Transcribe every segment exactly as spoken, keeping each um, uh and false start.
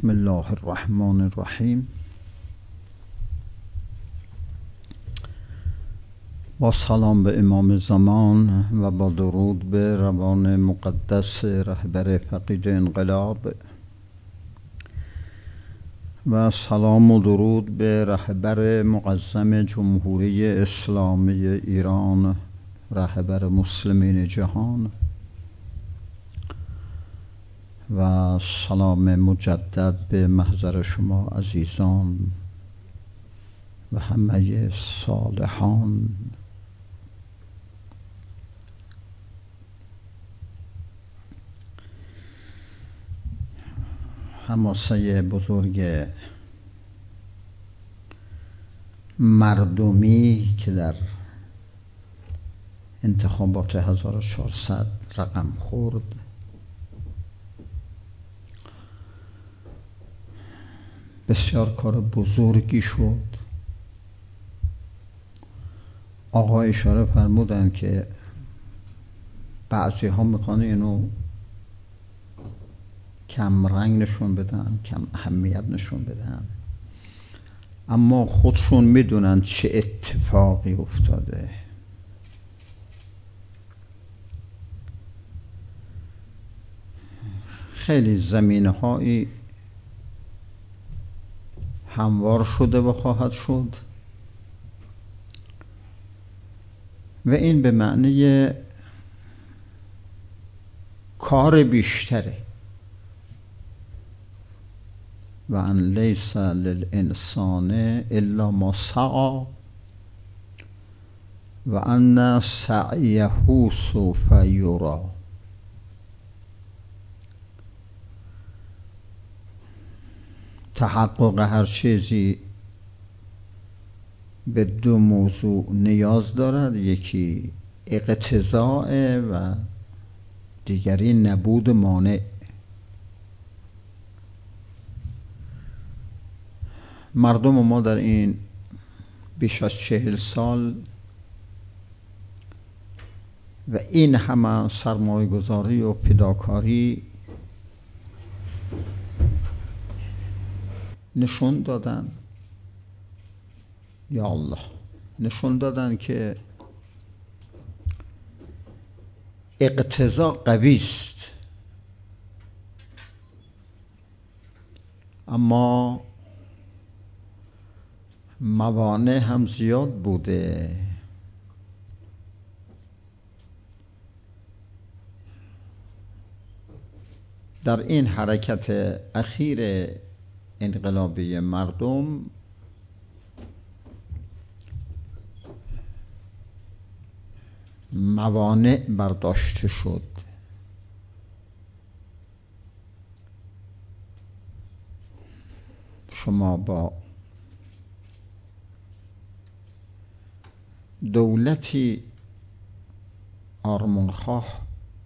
بسم الله الرحمن الرحیم. با سلام به امام زمان و با درود به روان مقدس رهبر فقید انقلاب و سلام و درود به رهبر معظم جمهوری اسلامی ایران، رهبر مسلمین جهان، و سلام مجدد به محضر شما عزیزان و همه صالحان. حماسه بزرگ مردمی که در انتخابات هزار و چهارصد رقم خورد بسیار کار بزرگی شد. آقا اشاره فرمودن که بعضی ها میخوان اینو کم رنگ نشون بدن، کم اهمیت نشون بدن، اما خودشون میدونن چه اتفاقی افتاده. خیلی زمینه‌هایی هموار شده و خواهد شد و این به معنی کار بیشتره. و ان لیس للانسان الا ما سعی و ان سعیه سوف یری. تحقق هر چیزی به دو موضوع نیاز دارد، یکی اقتضاء و دیگری نبود مانع. مردم ما در این بیش از چهل سال و این همه سرمایه گذاری و فداکاری نشون دادن، یا الله، نشون دادن که اقتضا قوی است، اما موانع هم زیاد بوده. در این حرکت اخیر انقلابی مردم موانع برداشته شد. شما با دولتی آرمانخواه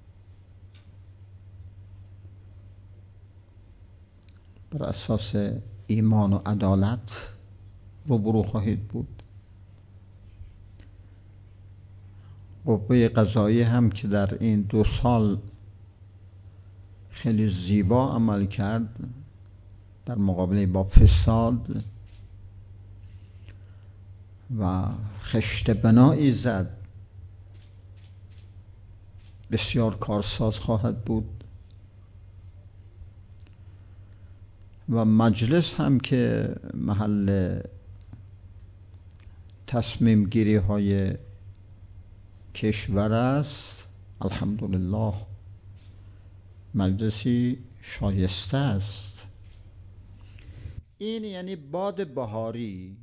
بر اساس ایمان و عدالت روبرو خواهید بود. قوه قضایی هم که در این دو سال خیلی زیبا عمل کرد در مقابله با فساد و خشت بنایی زد، بسیار کارساز خواهد بود. و مجلس هم که محل تصمیم گیری های کشور است، الحمدلله مجلسی شایسته است. این یعنی باد بهاری.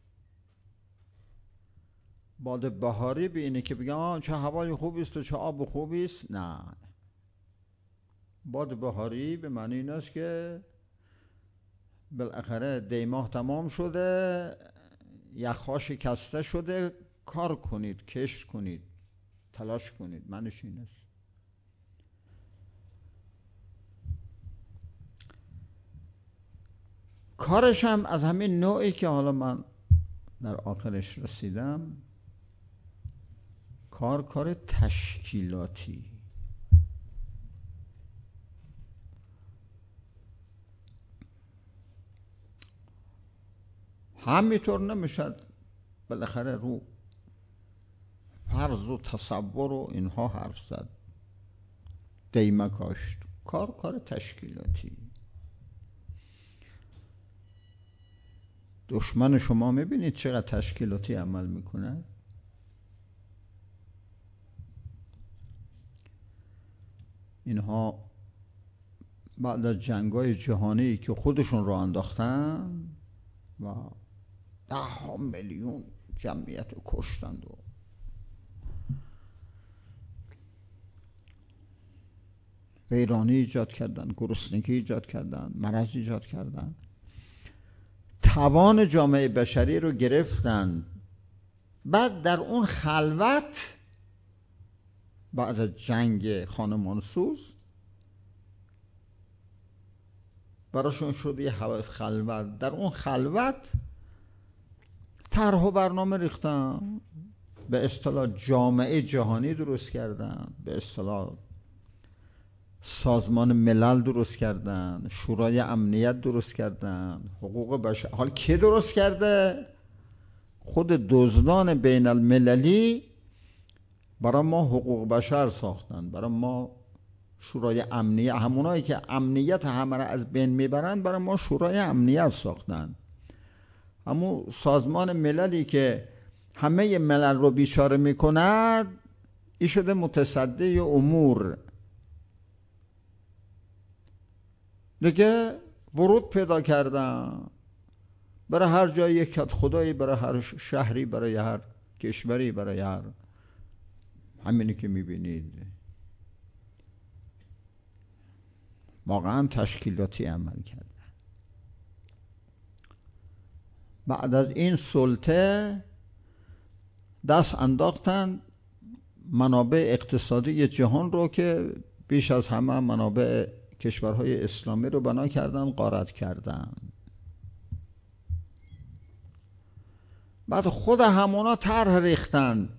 باد بهاری به اینه که بگم آه چه هوای خوبی است و چه آب خوبی است. نه، باد بهاری به معنی این است که بالاخره دیماه تمام شده، یخها شکسته شده، کار کنید، کشت کنید، تلاش کنید. معنیش این است. کارش هم از همین نوعی که حالا من در آخرش رسیدم، کار کار تشکیلاتی. همینطور نمیشد بالاخره رو فرض و تصور و اینها حرف زد، دیمه کاشت. کار کار تشکیلاتی. دشمن شما میبینید چقدر تشکیلاتی عمل میکنه. اینها بعد از جنگ‌های جهانی که خودشون رو انداختن و ده ها میلیون جمعیت رو کشتند و ویرانی ایجاد کردن، گرسنگی ایجاد کردن، مرض ایجاد کردن، توان جامعه بشری رو گرفتن. بعد در اون خلوت بعد از جنگ خانمانسوز براشون شد یه خلوت. در اون خلوت طرح و برنامه ریختن، به اصطلاح جامعه جهانی درست کردن، به اصطلاح سازمان ملل درست کردن، شورای امنیت درست کردن، حقوق بشر. حال کی درست کرده؟ خود دزدان بین المللی برای ما حقوق بشر ساختن، برای ما شورای امنیت، همونایی که امنیت همه را از بین میبرن برای ما شورای امنیت ساختن. همون سازمان مللی که همه ملل رو بیچاره میکند، این شده متصدی امور. دیگه ورود پیدا کردن برای هر جایی یک کت خدایی، برای هر شهری، برای هر کشوری، برای هر همینی که میبینید. واقعا تشکیلاتی عمل کردن. بعد از این سلطه دست انداختن منابع اقتصادی جهان رو که بیش از همه منابع کشورهای اسلامی رو بنا کردن، غارت کردن. بعد خود همونا طرح ریختن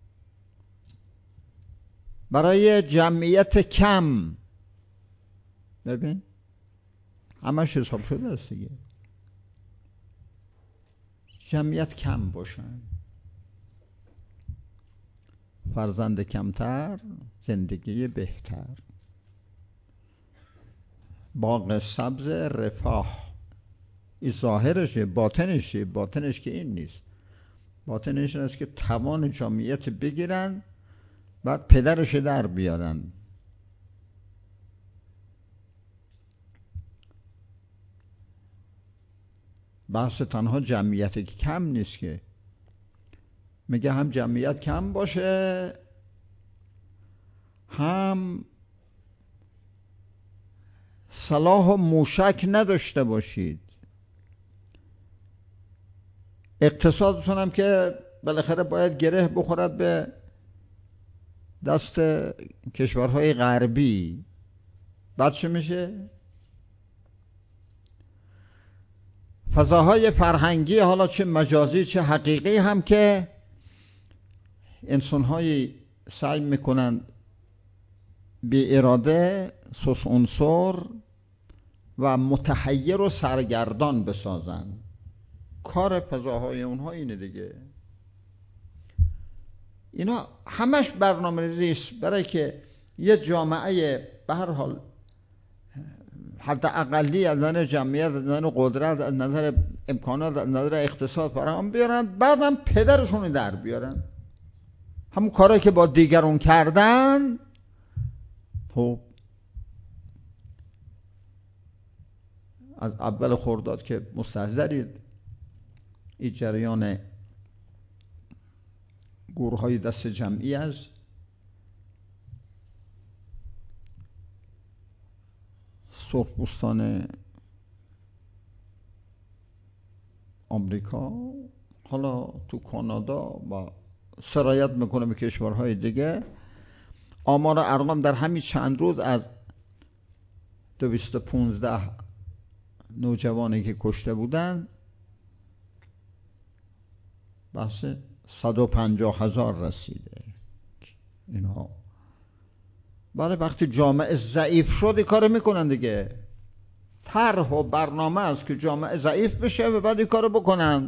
برای جمعیت کم. ببین همش حساب شده است دیگه. جمعیت کم باشن، فرزند کمتر، زندگی بهتر، باغ سبز، رفاه. این ظاهرشه، باطنشه. باطنش که این نیست. باطنش این است که توان جمعیت بگیرن، بعد پدرش در بیارن. بحث تنها جمعیت که کم نیست، که میگه هم جمعیت کم باشه، هم سلاح و موشک نداشته باشید. اقتصادتون هم که بالاخره باید گره بخورد به دست کشورهای غربی. بعد چه میشه؟ فضاهای فرهنگی، حالا چه مجازی چه حقیقی، هم که انسان‌های سعی میکنن بی اراده سوس عنصر و متحیر و سرگردان بسازن. کار فضاهای اونها اینه دیگه. اینا همش برنامه ریس برای که یه جامعه به هر حال حتی اقلی از نظر جمعیت، از نظر قدرت، از نظر امکانات، از نظر اقتصاد فراهم بیارن، بعدم پدرشون در بیارن. همون کارهایی که با دیگرون کردن. خب از اول خرداد که مستحضرید این جریان گورهای دست جمعی از سرخپوستان آمریکا، حالا تو کانادا و سرایت میکنه به کشورهای دیگه. آمار ارقام در همین چند روز از دویست و پونزده نوجوانی که کشته بودن، بحث صد و پنجاه هزار رسیده. اینها بعد وقتی جامعه ضعیف شد این کار میکنن دیگه. طرح و برنامه است که جامعه ضعیف بشه و بعد این کارو بکنن،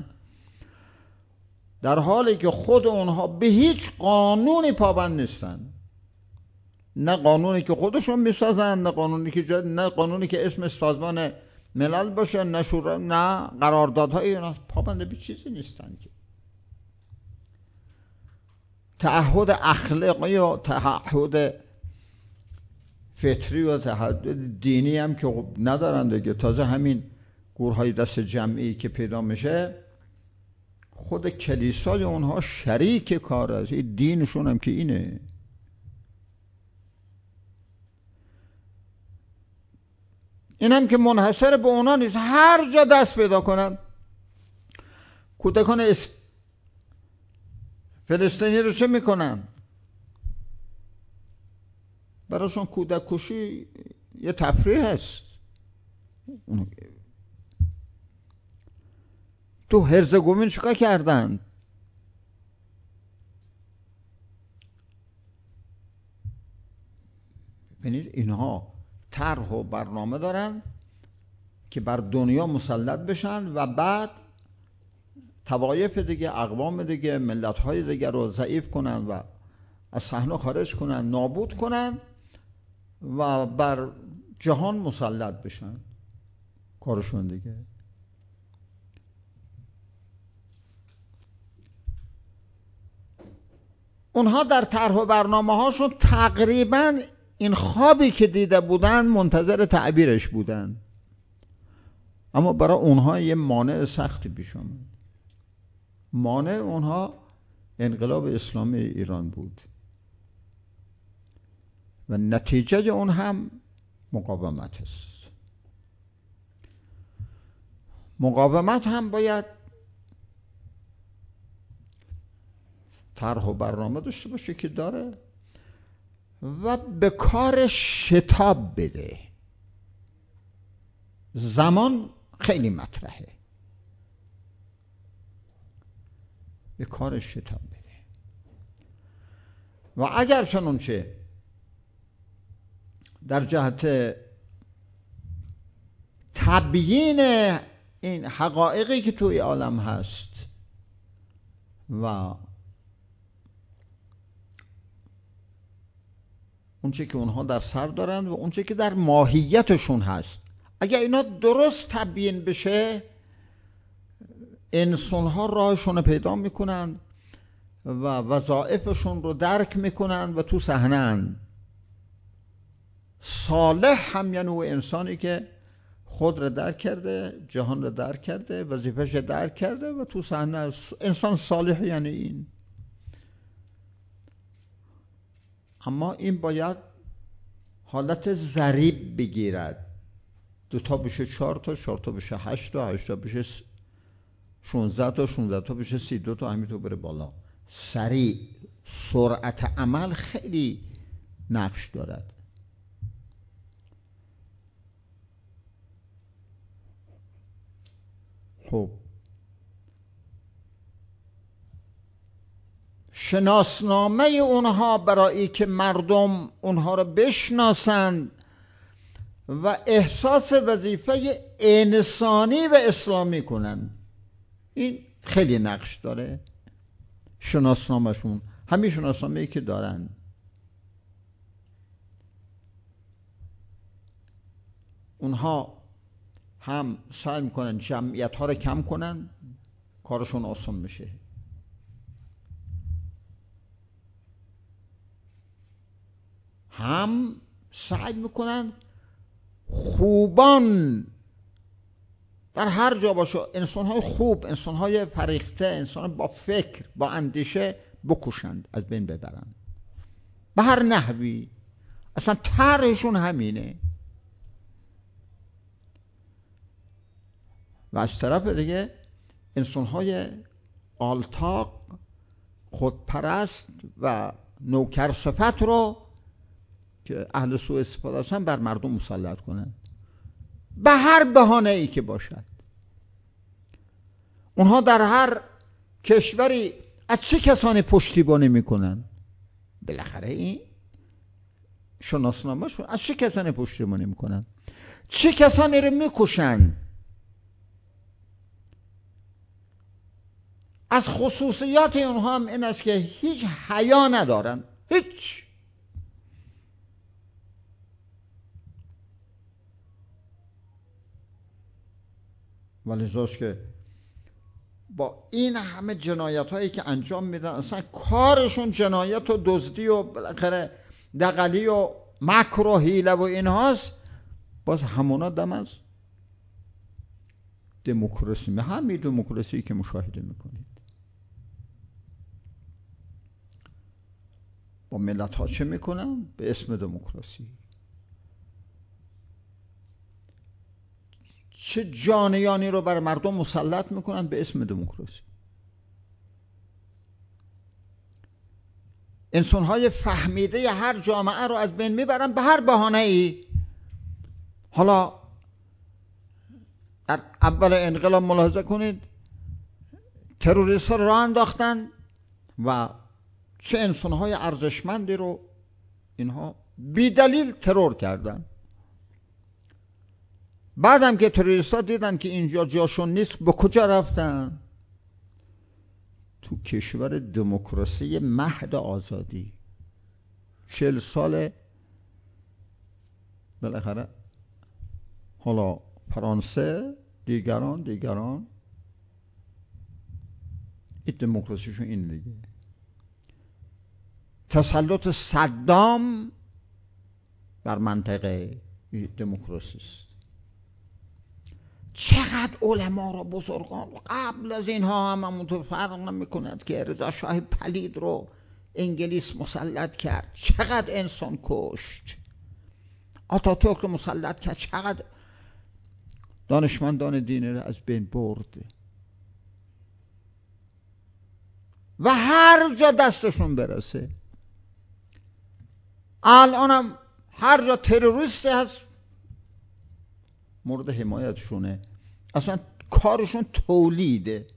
در حالی که خود اونها به هیچ قانونی پابند نیستن، نه قانونی که خودشون میسازن، نه قانونی که جا... نه قانونی که اسم سازمان ملل باشه، نه شورا، نه قراردادهای اینا، پابند به چیزی نیستن که. تعهد اخلاقی و تعهد فطری و تعهد دینی هم که ندارن دیگه. تازه همین گورهای دست جمعی که پیدا میشه، خود کلیسای اونها شریک کار است، این دینشون هم که اینه. این هم که منحصر به اونا نیست، هر جا دست پیدا کنن کودکان اس... فلسطینی رو چه میکنن؟ براشون کودک کشی یه تفریح هست. تو هرزگوین چیکار کردن؟ ببینید اینها طرح و برنامه دارن که بر دنیا مسلط بشن و بعد طوایف دیگه، اقوام دیگه، ملت‌های دیگه رو ضعیف کنن و از صحنه خارج کنن، نابود کنن و بر جهان مسلط بشن. کارشون دیگه. اونها در طرح و برنامه هاشون تقریبا این خوابی که دیده بودن منتظر تعبیرش بودن، اما برای اونها یه مانع سختی پیش آمد. مانع اونها انقلاب اسلامی ایران بود و نتیجه اون هم مقاومت است. مقاومت هم باید طرح و برنامه داشته باشه که داره و به کار شتاب بده. زمان خیلی مطرحه، به کار شتاب بده. و اگر چنانچه در جهت تبیین این حقایقی که توی عالم هست و اونچه که اونها در سر دارن و اونچه که در ماهیتشون هست، اگر اینا درست تبیین بشه، انسان‌ها راهشون رو پیدا میکنن و وظایفشون رو درک میکنن و تو صحنه‌اند. صالح هم یعنی اون انسانی که خود رو درک کرده، جهان رو درک کرده، وظیفه‌اش رو درک کرده و تو صحنه. انسان صالح یعنی این. اما این باید حالت ضریب بگیرد، دو تا بشه چهار تا، چهار تا بشه هشت تا، هشت تا بشه شونزده تا، شونزده تا بشه سی دو تا، همینطور بره بالا. سریع، سرعت عمل خیلی نقش دارد. خب شناسنامه اونها برای که مردم اونها رو بشناسند و احساس وظیفه انسانی و اسلامی کنن، این خیلی نقش داره. شناسنامه‌شون، همین شناسنامه‌ای که دارن، اونها هم سعی میکنن جمعیت ها رو کم کنن، کارشون آسان میشه. هم سعی میکنن خوبان در هر جا باشه، انسان‌های خوب، انسان‌های فریخته، انسان با فکر، با اندیشه بکشند، از بین ببرند به هر نحوی. اصلا طرحشون همینه. و از طرف دیگه انسان‌های آلتاق، خودپرست و نوکر صفت رو که اهل سوء استفاده هستن بر مردم مسلط کنند به هر بهانه‌ای که باشد. اونها در هر کشوری از چه کسانی پشتیبانی میکنن؟ بالاخره این شناسنامه‌شون از چه کسانی پشتیبانی میکنن؟ چه کسانی رو میکشن؟ از خصوصیات اونها هم این است که هیچ حیا ندارن، هیچ. ولذاست که با این همه جنایت هایی که انجام میدن، اصلا کارشون جنایت و دزدی و بالاخره دغلی و مکر و حیله و اینهاست، باز همونا دم از دموکراسی، همین دموکراسی که مشاهده میکنید با ملت ها چه میکنن؟ به اسم دموکراسی چه جانیانی رو بر مردم مسلط میکنن به اسم دموکراسی. انسان‌های فهمیده هر جامعه رو از بین میبرن به هر بهانه‌ای. حالا در اول انقلاب ملاحظه کنید تروریست ها رو راه انداختن و چه انسان‌های ارزشمندی رو اینها بی دلیل ترور کردن. بعدم که تروریست ها دیدن که اینجا جاشون نیست، به کجا رفتن؟ تو کشور دموکراسی مهد آزادی. چهل سال بالاخره حالا فرانسه دیگران دیگران این دموکراسیشون این دیگه. تسلط صدام بر منطقه دموکراسی است. چقدر علما رو بزرگان قبل از اینها هم همونطور فرق نمی کند که رضا شاه پلید رو انگلیس مسلط کرد، چقدر انسان کشت. آتاتورک رو مسلط کرد، چقدر دانشمندان دینی رو از بین برد. و هر جا دستشون برسه. الانم هر جا تروریستی هست مورد حمایتشونه. اصلا کارشون تولیده،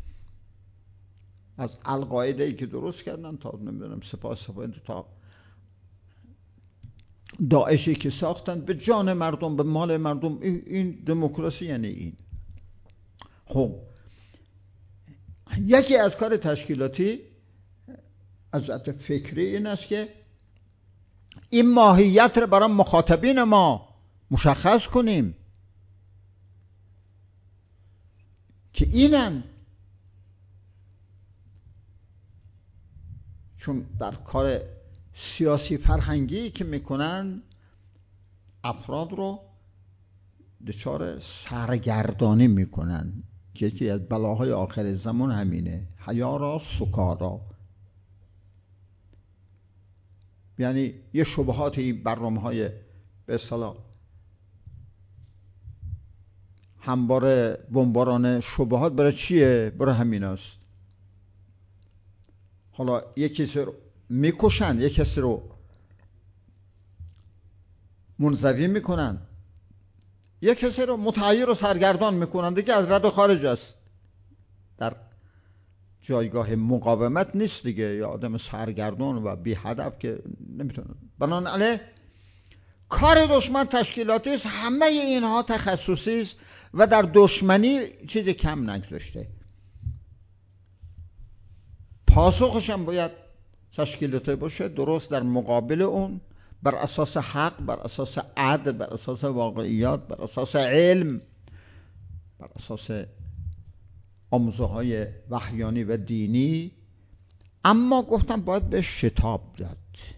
از القاعده ای که درست کردن تا نمیدونم سپاه سپاه تا داعشی که ساختن به جان مردم، به مال مردم. این دموکراسی یعنی این. خب یکی از کار تشکیلاتی از جهت فکری این است که این ماهیت رو برای مخاطبین ما مشخص کنیم که اینن. چون در کار سیاسی فرهنگی که میکنن افراد رو دچار سرگردانی میکنن که یکی از بلاهای آخر زمان همینه، حیارا سکارا. یعنی یه شبهات این برنامه های به اصطلاح همواره بمباران شبهات برای چیه؟ برای همین است. حالا یک کسی رو میکشن، یک کسی رو منزوی میکنن، یک کسی رو متحیر و سرگردان میکنن، دیگه از رد و خارج است، در جایگاه مقاومت نیست دیگه، یا آدم سرگردان و بی هدف که نمیتونه. بنابراین کار دشمن تشکیلاتی است، همه اینها تخصصی است و در دشمنی چیزی کم نگذاشته. پاسخش هم باید تشکیلاتی باشه، درست در مقابل اون، بر اساس حق، بر اساس عدل، بر اساس واقعیات، بر اساس علم، بر اساس آموزه های وحیانی و دینی. اما گفتم باید به شتاب داد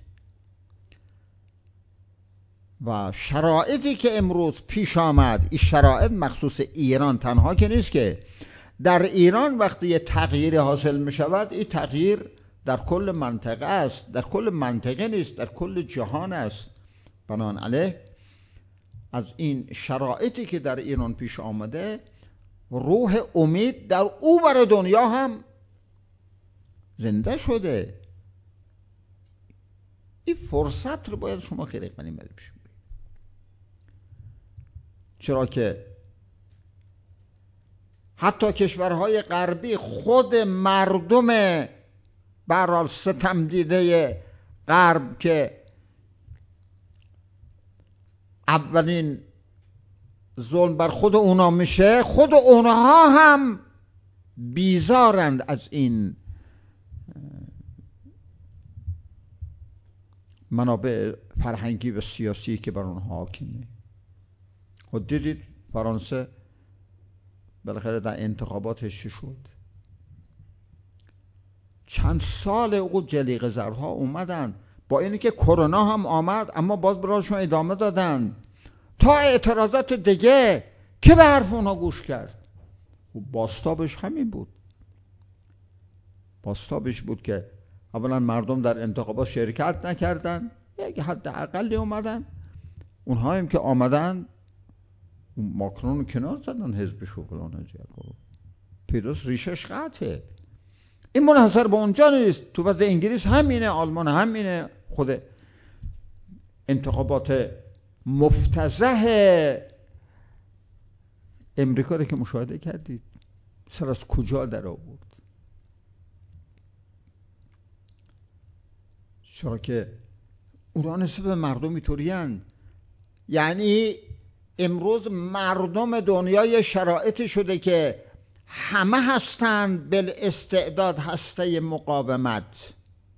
و شرایطی که امروز پیش آمد، این شرایط مخصوص ایران تنها که نیست، که در ایران وقتی یه تغییر حاصل می شود، این تغییر در کل منطقه است، در کل منطقه نیست، در کل جهان است. بنابراین از این شرایطی که در ایران پیش آمده، روح امید در او بر دنیا هم زنده شده. این فرصت رو باید شما خیلی غنیمت بشید، چرا که حتی کشورهای غربی خود مردم به هر حال ستم دیده غرب که اولین ظلم بر خود اونا میشه، خود اونها هم بیزارند از این منابع فرهنگی و سیاسی که بر اونها حاکمه. خود دیدید فرانسه بالاخره در انتخاباتش چی شد؟ چند سال او جلیقه زرها اومدن، با اینی که کرونا هم آمد اما باز براشون ادامه دادن تا اعتراضات دیگه که به حرف اونا گوش کرد. باستابش همین بود. باستابش بود که اولا مردم در انتخابات شرکت نکردن، یک حد اقلی اومدن، اونها هم که آمدن ماکرون کنار زدن، حزبش و فلان جلو پیروز ریشش قطعه. این منحصر به اونجا نیست، تو وضع انگلیس همینه، آلمان همینه، خود انتخابات مفتضح امریکا رو که مشاهده کردید سر از کجا در آورد. چرا که اونا نسبت به مردم اینطورین. یعنی امروز مردم دنیای شرایطی شده که همه هستند بالاستعداد هسته مقاومت.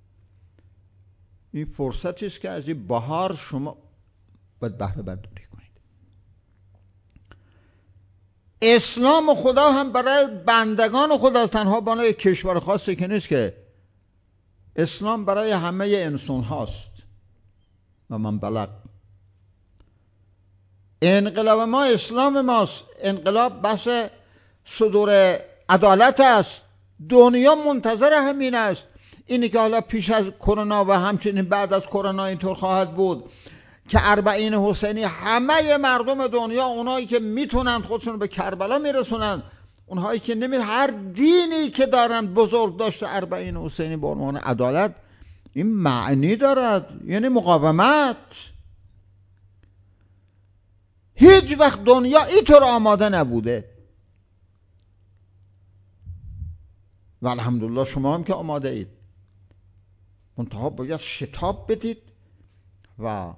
این فرصتی است که از این بهار شما باید بهره برداری کنید. اسلام خدا هم برای بندگان خدا تنها برای کشور خاصی که نیست، که اسلام برای همه انسان هاست. و من بلغ انقلاب ما اسلام ماست. انقلاب بحث صدور عدالت است. دنیا منتظر همین است. اینی که حالا پیش از کرونا و همچنین بعد از کرونا اینطور خواهد بود که اربعین حسینی همه مردم دنیا، اونایی که میتونن خودشون به کربلا میرسونن، اونهایی که نمی، هر دینی که دارن بزرگ داشته اربعین حسینی به عنوان عدالت، این معنی دارد، یعنی مقاومت. هیچ وقت دنیا اینطور آماده نبوده و الحمدلله شما هم که آماده اید. منتها باید شتاب بدید و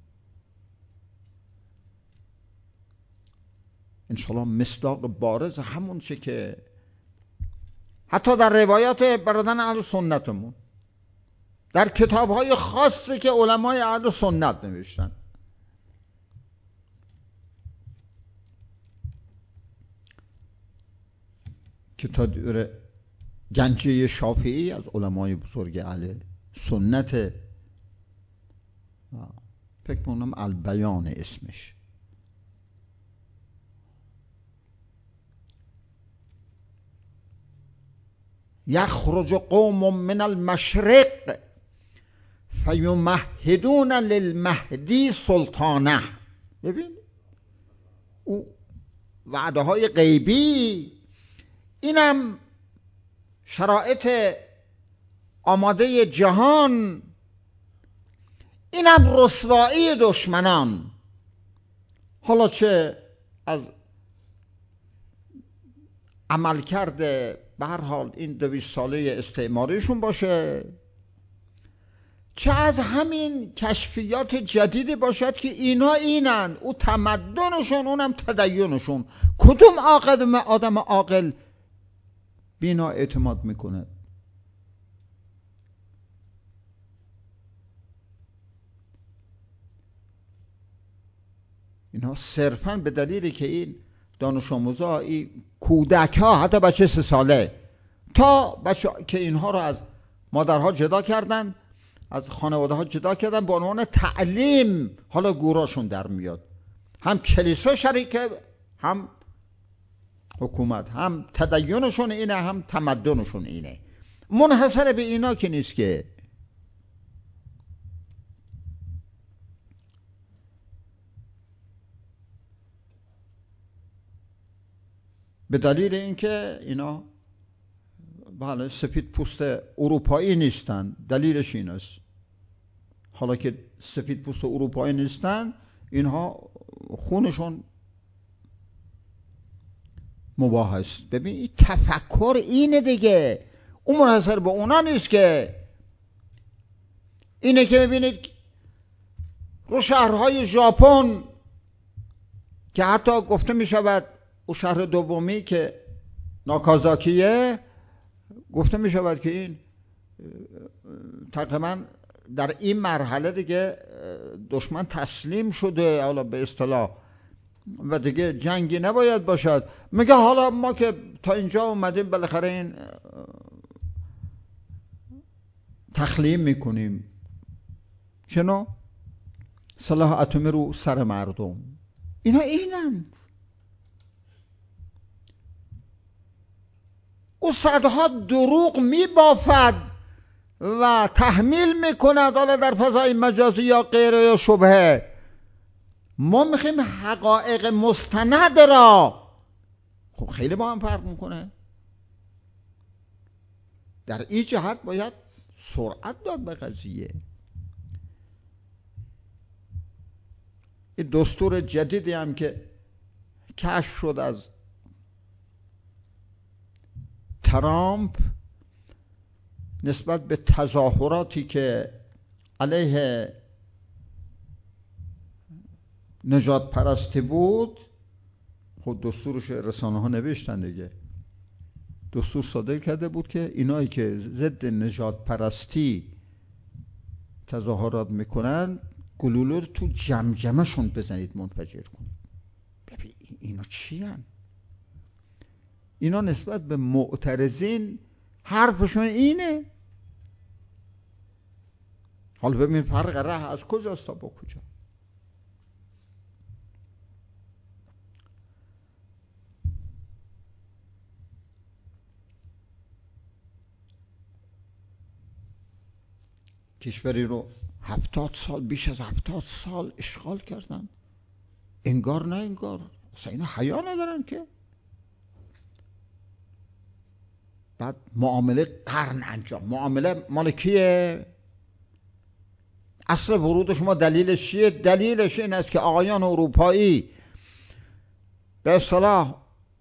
انشاءالله مصداق بارز همون چه که حتی در روایات برادران اهل سنتمون، در کتاب‌های خاصی که علمای اهل سنت نوشتن، کتاب گنجه شافعی از علمای بزرگ اهل سنت، فکر کنم البیان اسمش. یخرج قوم من المشرق فیمهدون للمهدی سلطانه. ببین او وعده های غیبی، اینم شرایط آماده جهان، اینم رسوایی دشمنان. حالا چه از عمل کرده به هر حال این دویست ساله استعماریشون باشه، چه از همین کشفیات جدیدی باشد که اینا اینن، او تمدنشون اونم تدینشون. کدوم عاقل آدم عاقل بینا اعتماد میکنه؟ اینا صرفاً به دلیلی که این دانش آموزا، این کودک ها، حتی بچه سه ساله، تا بچه که اینها رو از مادرها جدا کردن، از خانواده ها جدا کردن، به عنوان تعلیم حالا گوراشون در میاد. هم کلیسا شریکه، هم حکومت، هم تدینشون اینه، هم تمدنشون اینه. منحصر به اینا که نیست، که به دلیل اینکه اینا بله سفید پوست اروپایی نیستن. دلیلش این است، حالا که سفید پوست اروپایی نیستن، اینها خونشون مباح است. ببین این تفکر اینه دیگه، اون منحصر به اونا نیست. که اینه که ببینید رو شهرهای ژاپن که حتی گفته می شود او شهر دومی که ناکازاکیه، گفته می شود که این تقریبا در این مرحله دیگه دشمن تسلیم شده، حالا به اصطلاح، و دیگه جنگی نباید باشد. میگه حالا ما که تا اینجا اومدیم بالاخره این تخلیه میکنیم. چنو؟ سلاح اتمی رو سر مردم. اینا اینند. او صدها دروغ میبافد و تحمیل میکند، حالا در فضای مجازی یا غیره یا شبهه. ما میخوایم حقایق مستند را. خب خیلی با هم فرق میکنه. در این جهت باید سرعت داد به قضیه. این دستور جدیدی هم که کشف شد از ترامپ نسبت به تظاهراتی که علیه نجات پرستی بود، خود دستورش رسانه ها نوشتن دیگه، دستور صادر کرده بود که اینایی که ضد نجات پرستی تظاهرات میکنن گلوله رو تو جمجمه شون بزنید، منفجر کنید. ببین اینا چی هن؟ اینا نسبت به معترضین حرفشون اینه. حالا ببین فرق ره از کجاست تا با کجا. کشوری رو هفتاد سال، بیش از هفتاد سال اشغال کردن، انگار نه انگار. اصلا اینا حیا ندارن که. بعد معامله قرن انجام. معامله مال کیه؟ اصل ورود شما دلیلش چیه؟ دلیلش این است که آقایان اروپایی به اصطلاح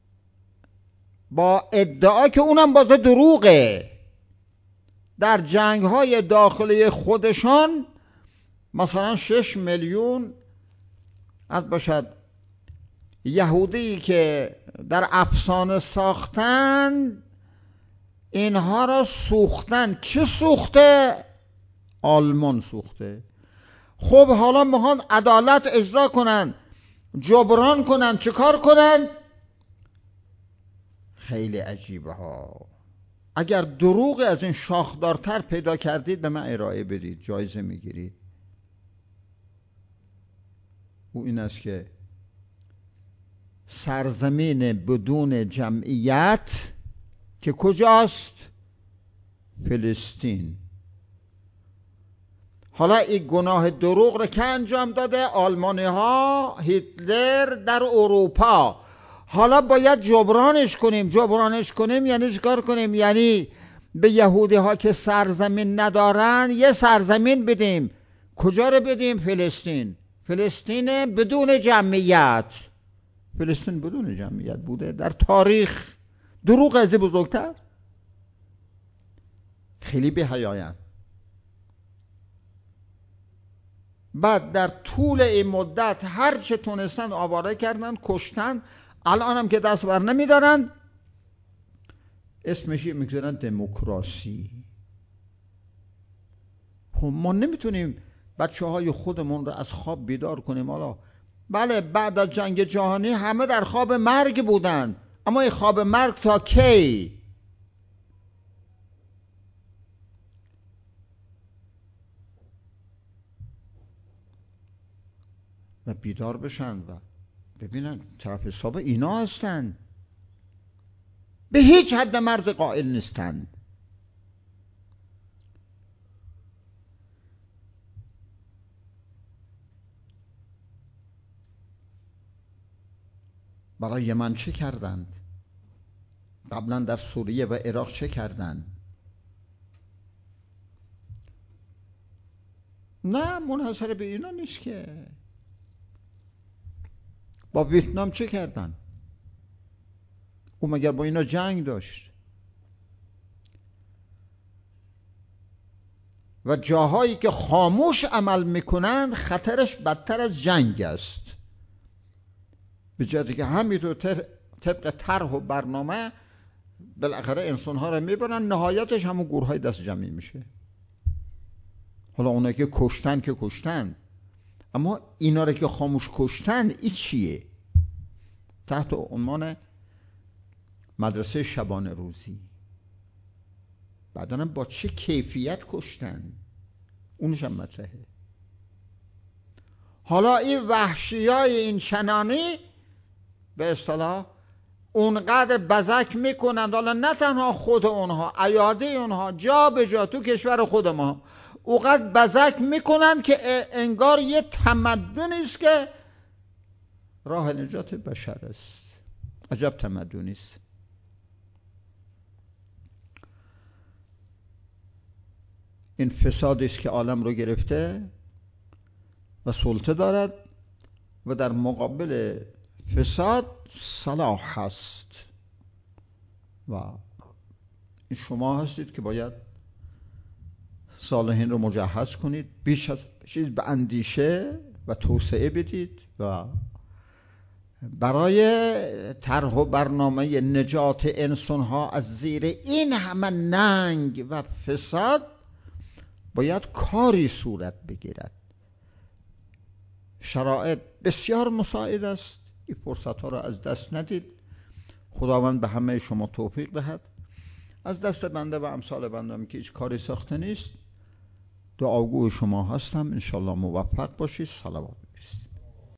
با ادعا که اونم باز دروغه، در جنگ های داخلی خودشان مثلا شش میلیون از باشد یهودی که در افسانه ساختن، اینها را سوختن. کی سوخته؟ آلمان سوخته. خب حالا میخوان عدالت اجرا کنن، جبران کنن، چه کار کنن؟ خیلی عجیبه ها. اگر دروغ از این شاخدارتر پیدا کردید به من ارائه بدید، جایزه میگیرید. او این است که سرزمین بدون جمعیت که کجاست؟ فلسطین. حالا این گناه دروغ رو که انجام داده؟ آلمانی ها، هیتلر در اروپا. حالا باید جبرانش کنیم. جبرانش کنیم یعنی چیکار کنیم؟ یعنی به یهودی ها که سرزمین ندارن یه سرزمین بدیم. کجا رو بدیم؟ فلسطین. فلسطین بدون جمعیت. فلسطین بدون جمعیت بوده در تاریخ. دروغ از بزرگتر؟ خیلی بی‌حیایند. بعد در طول این مدت هر چه تونستن آواره کردن، کشتن. الان هم که دست بر نمیدارن اسمش میگذارن دموکراسی. خب ما نمیتونیم بچه های خودمون رو از خواب بیدار کنیم. حالا بله بعد از جنگ جهانی همه در خواب مرگ بودن، اما این خواب مرگ تا کی؟ و بیدار بشن و ببینن طرف حساب اینا هستن، به هیچ حد مرز قائل نیستند. برای یمن چه کردند؟ قبلا در سوریه و عراق چه کردند؟ نه منحصر به اینا نیست که. با ویتنام چه کردن؟ او مگر با اینا جنگ داشت؟ و جاهایی که خاموش عمل میکنند خطرش بدتر از جنگ است. به جای که همینطور طبق طرح و برنامه بالاخره انسان‌ها رو میبرن، نهایتش همون گورهای دست جمعی میشه. حالا اونایی که کشتن که کشتن، اما اینا رو که خاموش کشتن، این چیه؟ تحت عنوان مدرسه شبانه روزی. بعداً با چه کیفیت کشتن، اونش هم مطرحه. حالا این وحشیای این چنانی به اصطلاح اونقدر بزک میکنند، حالا نه تنها خود اونها، ایاده اونها جا به جا تو کشور خود ما اونقدر بزک میکنند که انگار یه تمدنی است که راه نجات بشر است. عجب تمدنی است. این فسادی است که عالم رو گرفته و سلطه دارد و در مقابل فساد صلاح هست و این شما هستید که باید صالحین رو مجهز کنید، بیش از چیز به اندیشه و توسعه بدید و برای طرح و برنامه نجات انسان‌ها از زیر این همه ننگ و فساد باید کاری صورت بگیرد. شرایط بسیار مساعد است، این فرصت ها را از دست ندید. خداوند به همه شما توفیق دهد. از دست بنده و امثال بندم که هیچ کاری ساخته نیست، دعاگوی شما هستم. انشالله موفق باشید. صلوات.